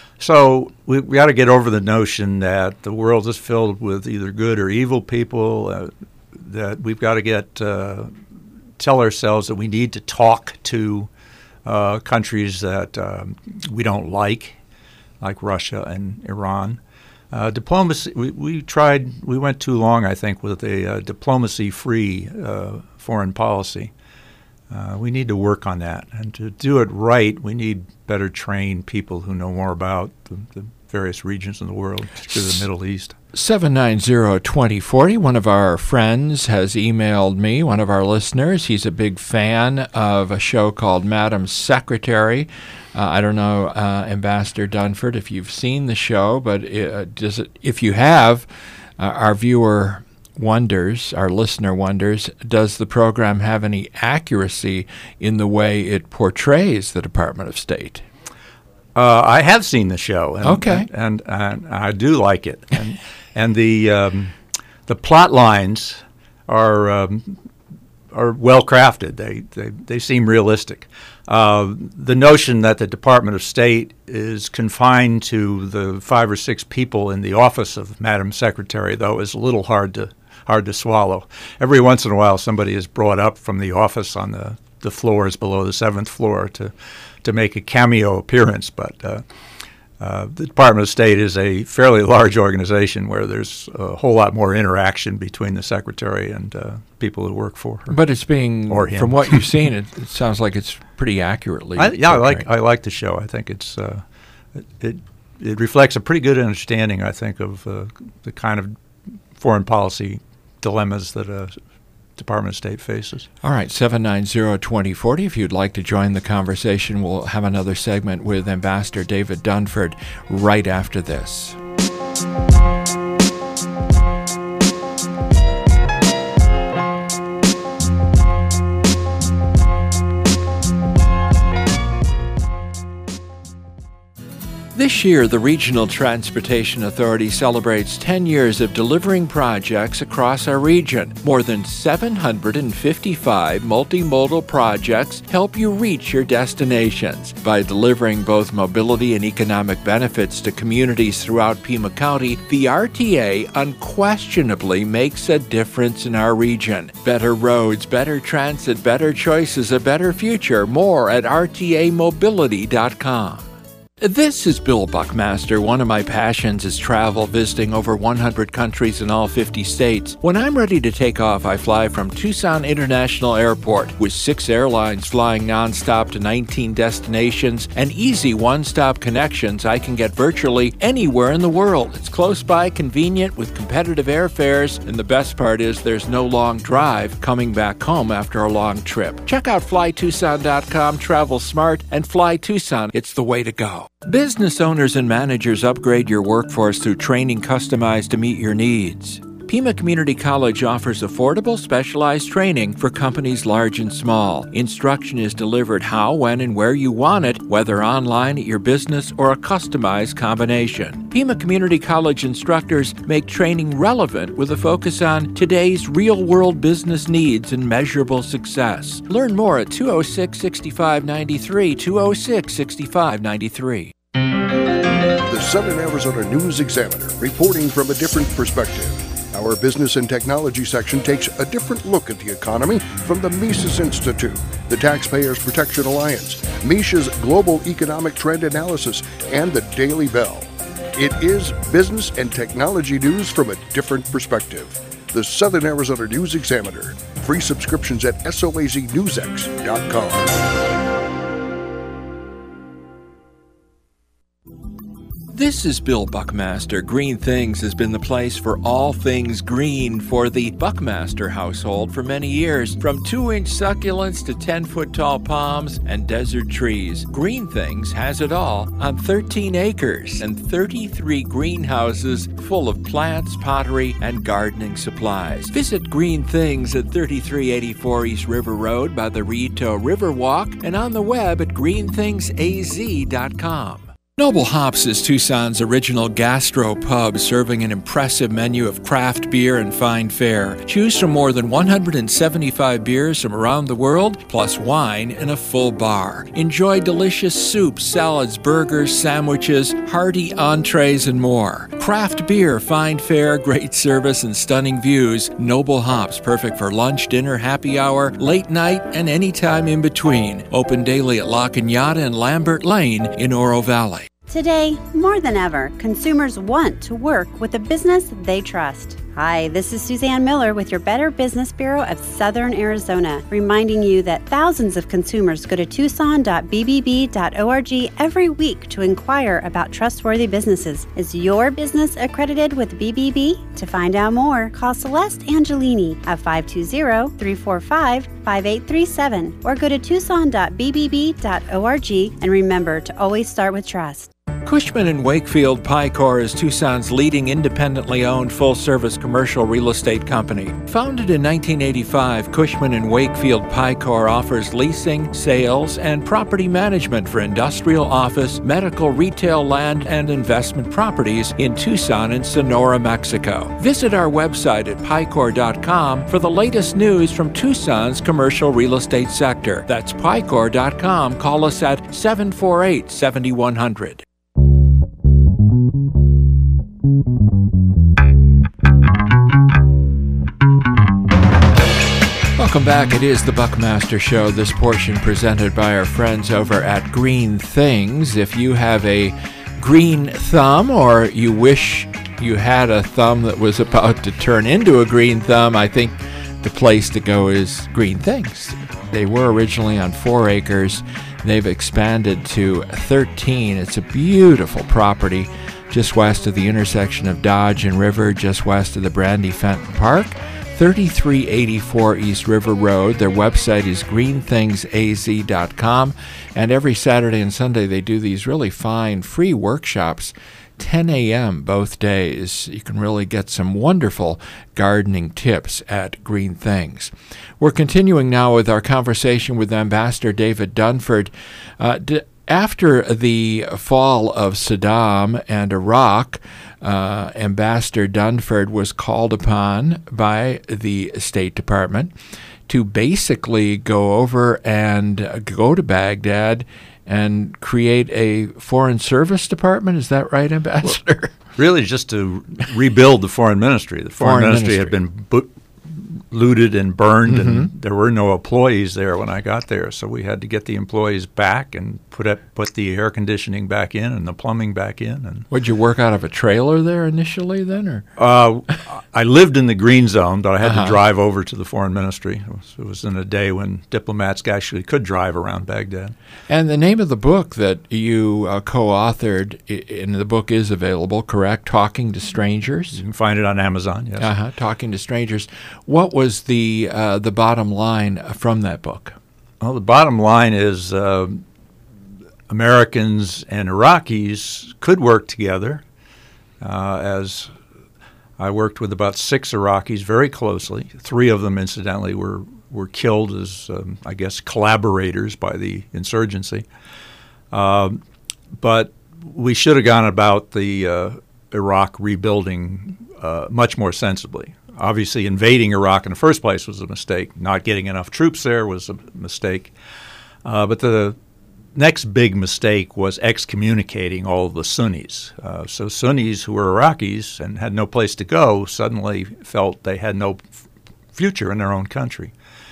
So we, we got to get over the notion that the world is filled with either good or evil people, uh, that we've got to get uh, tell ourselves that we need to talk to uh, countries that um, we don't like, like Russia and Iran. Uh, diplomacy, we, we tried, we went too long, I think, with a uh, diplomacy-free uh, foreign policy. Uh, we need to work on that. And to do it right, we need better trained people who know more about the, the various regions in the world, particularly the Middle East. seven nine zero, two zero four zero. One of our friends has emailed me, one of our listeners. He's a big fan of a show called Madam Secretary. Uh, I don't know, uh, Ambassador Dunford, if you've seen the show, but uh, does it, if you have, uh, our viewer wonders, our listener wonders, does the program have any accuracy in the way it portrays the Department of State? Uh, I have seen the show. And, okay. And, and, and I do like it. And, and the um, the plot lines are um, are well crafted. They, they, they seem realistic. Uh, the notion that the Department of State is confined to the five or six people in the office of Madam Secretary, though, is a little hard to hard to swallow. Every once in a while, somebody is brought up from the office on the, the floors below the seventh floor to to make a cameo appearance, but uh, uh, the Department of State is a fairly large organization where there's a whole lot more interaction between the Secretary and uh, people who work for her. But it's being, or him. From what you've seen, it, it sounds like it's pretty accurately. I, yeah, I like portrayed. I like the show. I think it's uh, it, it it reflects a pretty good understanding, I think, of uh, the kind of foreign policy dilemmas that a Department of State faces. All right, seven nine zero, two zero four zero. If you'd like to join the conversation, we'll have another segment with Ambassador David Dunford right after this. This year, the Regional Transportation Authority celebrates ten years of delivering projects across our region. More than seven hundred fifty-five multimodal projects help you reach your destinations. By delivering both mobility and economic benefits to communities throughout Pima County, the R T A unquestionably makes a difference in our region. Better roads, better transit, better choices, a better future. More at R T A mobility dot com. This is Bill Buckmaster. One of my passions is travel, visiting over one hundred countries in all fifty states. When I'm ready to take off, I fly from Tucson International Airport. With six airlines flying nonstop to nineteen destinations and easy one-stop connections, I can get virtually anywhere in the world. It's close by, convenient, with competitive airfares, and the best part is there's no long drive coming back home after a long trip. Check out fly tucson dot com, travel smart, and Fly Tucson. It's the way to go. Business owners and managers, upgrade your workforce through training customized to meet your needs. Pima Community College offers affordable, specialized training for companies large and small. Instruction is delivered how, when, and where you want it, whether online at your business or a customized combination. Pima Community College instructors make training relevant with a focus on today's real-world business needs and measurable success. Learn more at two oh six, six five nine three, two oh six, six five nine three. The Southern Arizona News Examiner, reporting from a different perspective. Our business and technology section takes a different look at the economy from the Mises Institute, the Taxpayers Protection Alliance, Misha's Global Economic Trend Analysis, and the Daily Bell. It is business and technology news from a different perspective. The Southern Arizona News Examiner. Free subscriptions at soaz news x dot com. This is Bill Buckmaster. Green Things has been the place for all things green for the Buckmaster household for many years. From two-inch succulents to ten-foot-tall palms and desert trees, Green Things has it all on thirteen acres and thirty-three greenhouses full of plants, pottery, and gardening supplies. Visit Green Things at thirty-three eighty-four East River Road by the Rito Riverwalk and on the web at green things a z dot com. Noble Hops is Tucson's original gastro pub, serving an impressive menu of craft beer and fine fare. Choose from more than one hundred seventy-five beers from around the world, plus wine and a full bar. Enjoy delicious soups, salads, burgers, sandwiches, hearty entrees, and more. Craft beer, fine fare, great service, and stunning views. Noble Hops, perfect for lunch, dinner, happy hour, late night, and any time in between. Open daily at La Cañada and Lambert Lane in Oro Valley. Today, more than ever, consumers want to work with a business they trust. Hi, this is Suzanne Miller with your Better Business Bureau of Southern Arizona, reminding you that thousands of consumers go to tucson dot b b b dot org every week to inquire about trustworthy businesses. Is your business accredited with B B B? To find out more, call Celeste Angelini at five two zero, three four five, five eight three seven or go to tucson dot b b b dot org, and remember to always start with trust. Cushman and Wakefield Picor is Tucson's leading independently owned full-service commercial real estate company. Founded in nineteen eighty-five, Cushman and Wakefield Picor offers leasing, sales, and property management for industrial, office, medical, retail, land, and investment properties in Tucson and Sonora, Mexico. Visit our website at picor dot com for the latest news from Tucson's commercial real estate sector. That's picor dot com. Call us at seven four eight, seven one zero zero. Welcome back. It is the Buckmaster Show, this portion presented by our friends over at Green Things. If you have a green thumb or you wish you had a thumb that was about to turn into a green thumb, I think the place to go is Green Things. They were originally on four acres. They've expanded to thirteen. It's a beautiful property just west of the intersection of Dodge and River, just west of the Brandy Fenton Park. thirty-three eighty-four East River Road. Their website is green things a z dot com, and every Saturday and Sunday they do these really fine free workshops, ten a.m. both days. You can really get some wonderful gardening tips at Green Things. We're continuing now with our conversation with Ambassador David Dunford. Uh, d- after the fall of Saddam and Iraq, Uh, Ambassador Dunford was called upon by the State Department to basically go over and uh, go to Baghdad and create a foreign service department. Is that right, Ambassador? Well, really just to rebuild the foreign ministry. The foreign, foreign ministry, ministry had been bo- looted and burned, mm-hmm. and there were no employees there when I got there. So we had to get the employees back and put up, put the air conditioning back in and the plumbing back in. And would you work out of a trailer there initially then, or? Uh, I lived in the green zone, but I had uh-huh. to drive over to the foreign ministry. It was, it was in a day when diplomats actually could drive around Baghdad. And the name of the book that you uh, co-authored, and the book is available, correct? Talking to Strangers. You can find it on Amazon. Yes. Uh-huh. Talking to Strangers. What was the uh, the bottom line from that book? Well, the bottom line is uh, Americans and Iraqis could work together. Uh, as I worked with about six Iraqis very closely. Three of them, incidentally, were were killed as, um, I guess, collaborators by the insurgency. Uh, but we should have gone about the uh, Iraq rebuilding uh, much more sensibly. Obviously, invading Iraq in the first place was a mistake. Not getting enough troops there was a mistake. Uh, but the next big mistake was excommunicating all of the Sunnis. Uh, so Sunnis who were Iraqis and had no place to go suddenly felt they had no f- future in their own country.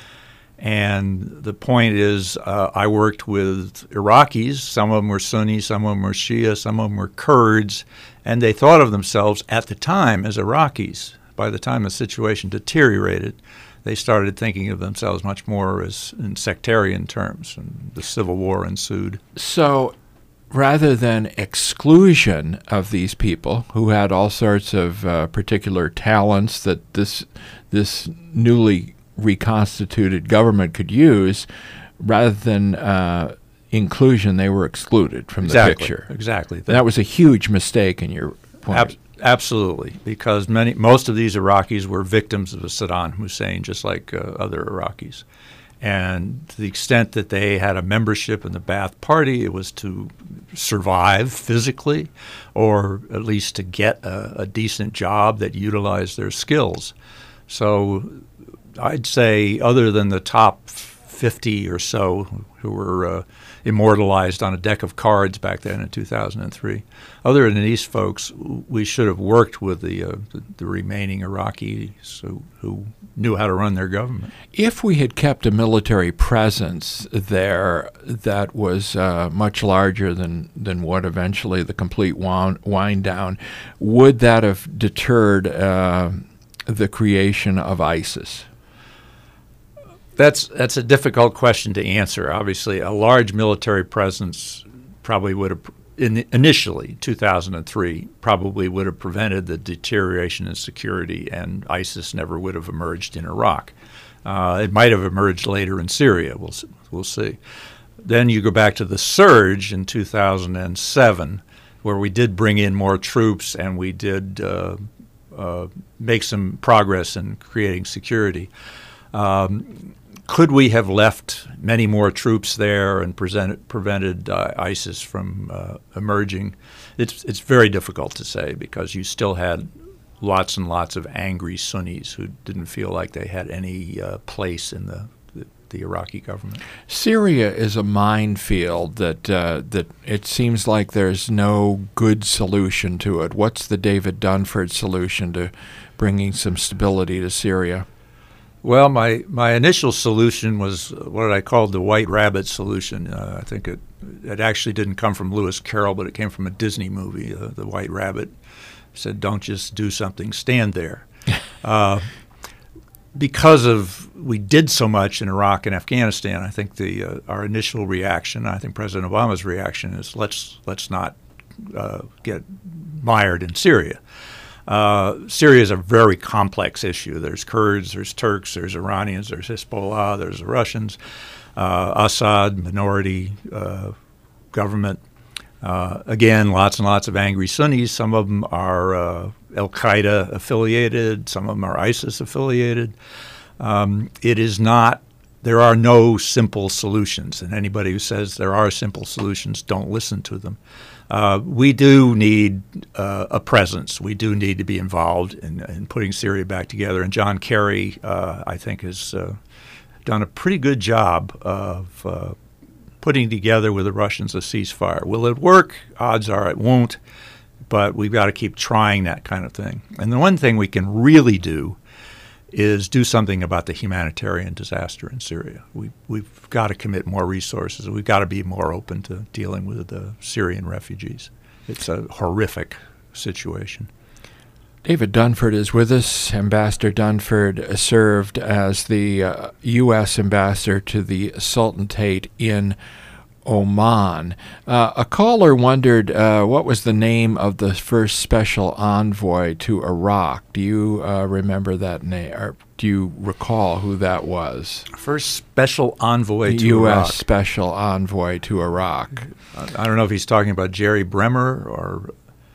And the point is, uh, I worked with Iraqis. Some of them were Sunni, some of them were Shia, some of them were Kurds, and they thought of themselves at the time as Iraqis. By the time the situation deteriorated, they started thinking of themselves much more as in sectarian terms, and the civil war ensued. So rather than exclusion of these people who had all sorts of uh, particular talents that this this newly reconstituted government could use, rather than uh, inclusion, they were excluded from exactly, the picture. Exactly. That, that was a huge mistake in your point. Ab- absolutely, because many, most of these Iraqis were victims of Saddam Hussein, just like uh, other Iraqis. And to the extent that they had a membership in the Ba'ath Party, it was to survive physically, or at least to get a, a decent job that utilized their skills. So I'd say, other than the top fifty or so who were uh, immortalized on a deck of cards back then in two thousand three. Other than these folks, we should have worked with the uh, the, the remaining Iraqis who, who knew how to run their government. If we had kept a military presence there that was uh, much larger than, than what eventually the complete wind, wind down, would that have deterred uh, the creation of ISIS? That's that's a difficult question to answer. Obviously, a large military presence probably would have, in, initially, two thousand three, probably would have prevented the deterioration in security, and ISIS never would have emerged in Iraq. Uh, it might have emerged later in Syria. We'll we'll see. Then you go back to the surge in two thousand seven, where we did bring in more troops and we did uh, uh, make some progress in creating security. Um, Could we have left many more troops there and presented, prevented uh, ISIS from uh, emerging? It's it's very difficult to say because you still had lots and lots of angry Sunnis who didn't feel like they had any uh, place in the, the, the Iraqi government. Syria is a minefield that uh, that it seems like there's no good solution to it. What's the David Dunford solution to bringing some stability to Syria? Well, my, my initial solution was what I called the White Rabbit solution. Uh, I think it it actually didn't come from Lewis Carroll, but it came from a Disney movie, uh, The White Rabbit. It said, don't just do something, stand there. uh, because of we did so much in Iraq and Afghanistan, I think the uh, our initial reaction, I think President Obama's reaction is let's let's not uh, get mired in Syria. Uh, Syria is a very complex issue. There's Kurds, there's Turks, there's Iranians, there's Hezbollah, there's the Russians, uh, Assad, minority uh, government. Uh, again, lots and lots of angry Sunnis. Some of them are uh, al-Qaeda affiliated. Some of them are ISIS affiliated. Um, it is not, there are no simple solutions. And anybody who says there are simple solutions, don't listen to them. Uh, we do need uh, a presence. We do need to be involved in, in putting Syria back together. And John Kerry, uh, I think, has uh, done a pretty good job of uh, putting together with the Russians a ceasefire. Will it work? Odds are it won't. But we've got to keep trying that kind of thing. And the one thing we can really do is do something about the humanitarian disaster in Syria. We, we've got to commit more resources. We've got to be more open to dealing with the Syrian refugees. It's a horrific situation. David Dunford is with us. Ambassador Dunford served as the uh, U S ambassador to the Sultanate in Oman. Uh, a caller wondered uh, what was the name of the first special envoy to Iraq. Do you uh, remember that name, or do you recall who that was? First special envoy to U S Iraq. special envoy to Iraq. I don't know if he's talking about Jerry Bremer or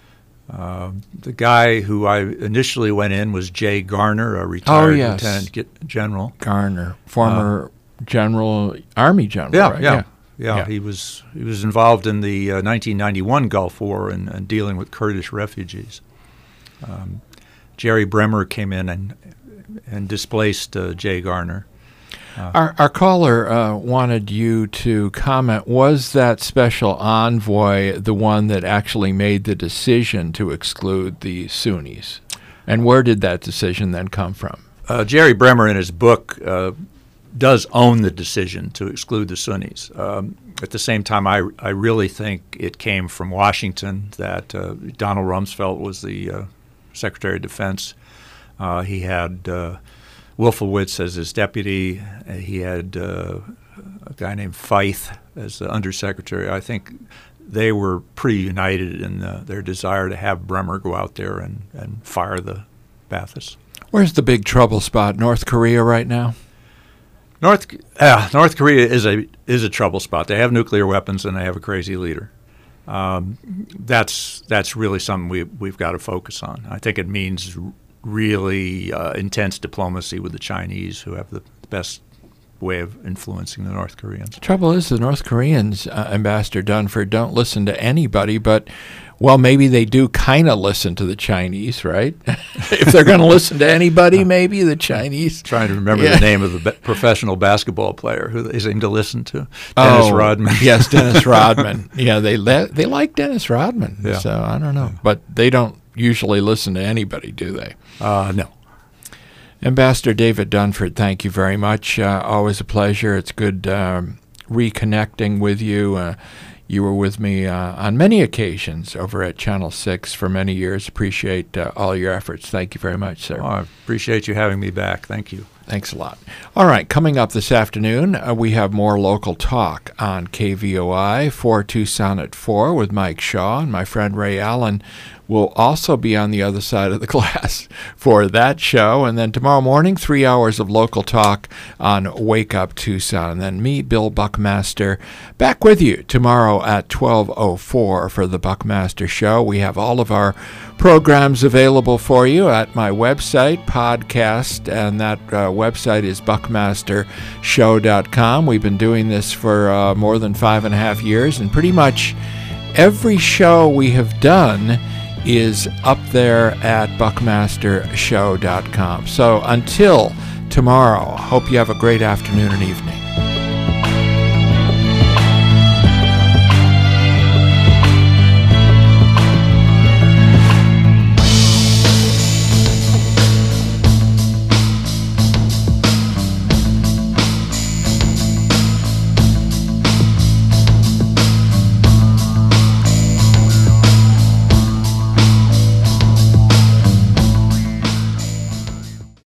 uh, the guy who I initially went in was Jay Garner, a retired oh, yes. lieutenant general. Garner, former uh, general, Army general, yeah, right? Yeah. yeah. Yeah, yeah, he was he was involved in the uh, nineteen ninety-one Gulf War and, and dealing with Kurdish refugees. Um, Jerry Bremer came in and and displaced uh, Jay Garner. Uh, our, our caller uh, wanted you to comment, was that special envoy the one that actually made the decision to exclude the Sunnis? And where did that decision then come from? Uh, Jerry Bremer, in his book, uh, does own the decision to exclude the Sunnis. Um, at the same time, I, I really think it came from Washington that uh, Donald Rumsfeld was the uh, Secretary of Defense. Uh, he had uh, Wolfowitz as his deputy. He had uh, a guy named Feith as the undersecretary. I think they were pretty united in uh, their desire to have Bremer go out there and, and fire the Baathists. Where's the big trouble spot? North Korea right now? North uh, North Korea is a is a trouble spot. They have nuclear weapons and they have a crazy leader. Um, that's that's really something we we've got to focus on. I think it means really uh, intense diplomacy with the Chinese, who have the best way of influencing the North Koreans. The trouble is, the North Koreans, uh, Ambassador Dunford, don't listen to anybody. But Well, maybe they do kind of listen to the Chinese, right? If they're going to listen to anybody, maybe the Chinese. Trying to remember Yeah. the name of the be- professional basketball player who they seem to listen to. Dennis Oh, Rodman. Yes, Dennis Rodman. Yeah, they le- they like Dennis Rodman. Yeah. So I don't know, but they don't usually listen to anybody, do they? Uh, no. Ambassador David Dunford, thank you very much. Uh, always a pleasure. It's good um, reconnecting with you. Uh, you were with me uh, on many occasions over at Channel six for many years. Appreciate uh, all your efforts. Thank you very much, sir. Oh, I appreciate you having me back. Thank you. Thanks a lot. All right, coming up this afternoon, uh, we have more local talk on K V O I for Tucson at four with Mike Shaw, and my friend Ray Allen will also be on the other side of the glass for that show. And then tomorrow morning, three hours of local talk on Wake Up Tucson. And then me, Bill Buckmaster, back with you tomorrow at twelve oh four for the Buckmaster Show. We have all of our programs available for you at my website, podcast, and that uh, website is buckmaster show dot com. We've been doing this for uh, more than five and a half years, and pretty much every show we have done is up there at buckmaster show dot com. So until tomorrow, hope you have a great afternoon and evening.